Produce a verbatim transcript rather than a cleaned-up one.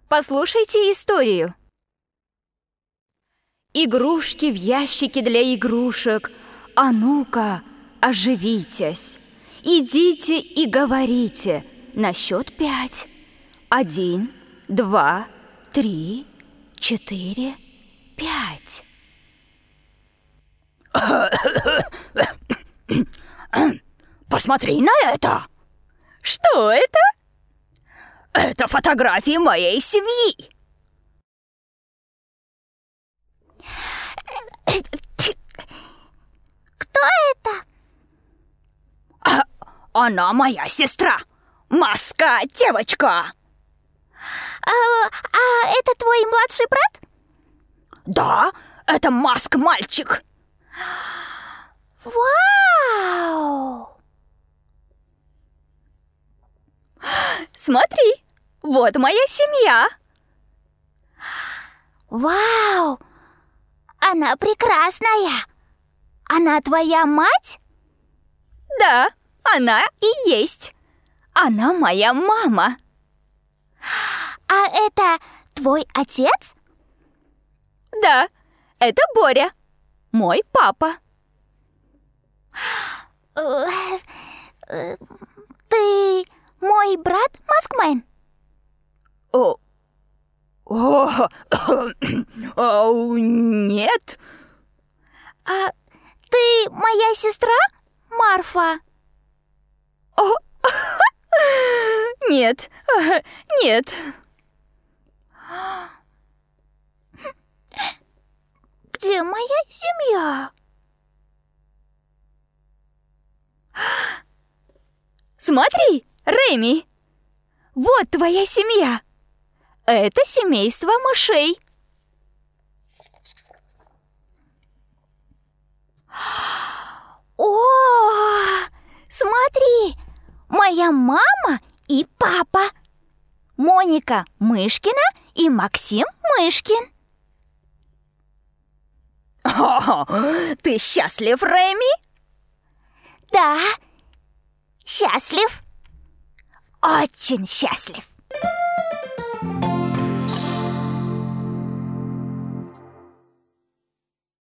Послушайте историю. Игрушки в ящике для игрушек. А ну-ка, оживитесь. Идите и говорите на счет пять. Один, два, три, четыре, пять. Посмотри на это! Что это? Это фотографии моей семьи. Кто это? А, она моя сестра. Маска, девочка. А, а это твой младший брат? Да, это Маск мальчик. Вау! Смотри, вот моя семья. Вау! Она прекрасная. Она твоя мать? Да, она и есть. Она моя мама. А это твой отец? Да, это Боря, мой папа. Ты мой брат Маскмен? О, о, о, нет. А ты моя сестра Марфа? О, нет, нет. Где моя семья? Смотри, Реми, вот твоя семья. Это семейство мышей. О, смотри, моя мама и папа. Моника Мышкина и Максим Мышкин. О, ты счастлив, Реми? Да, счастлив. Очень счастлив.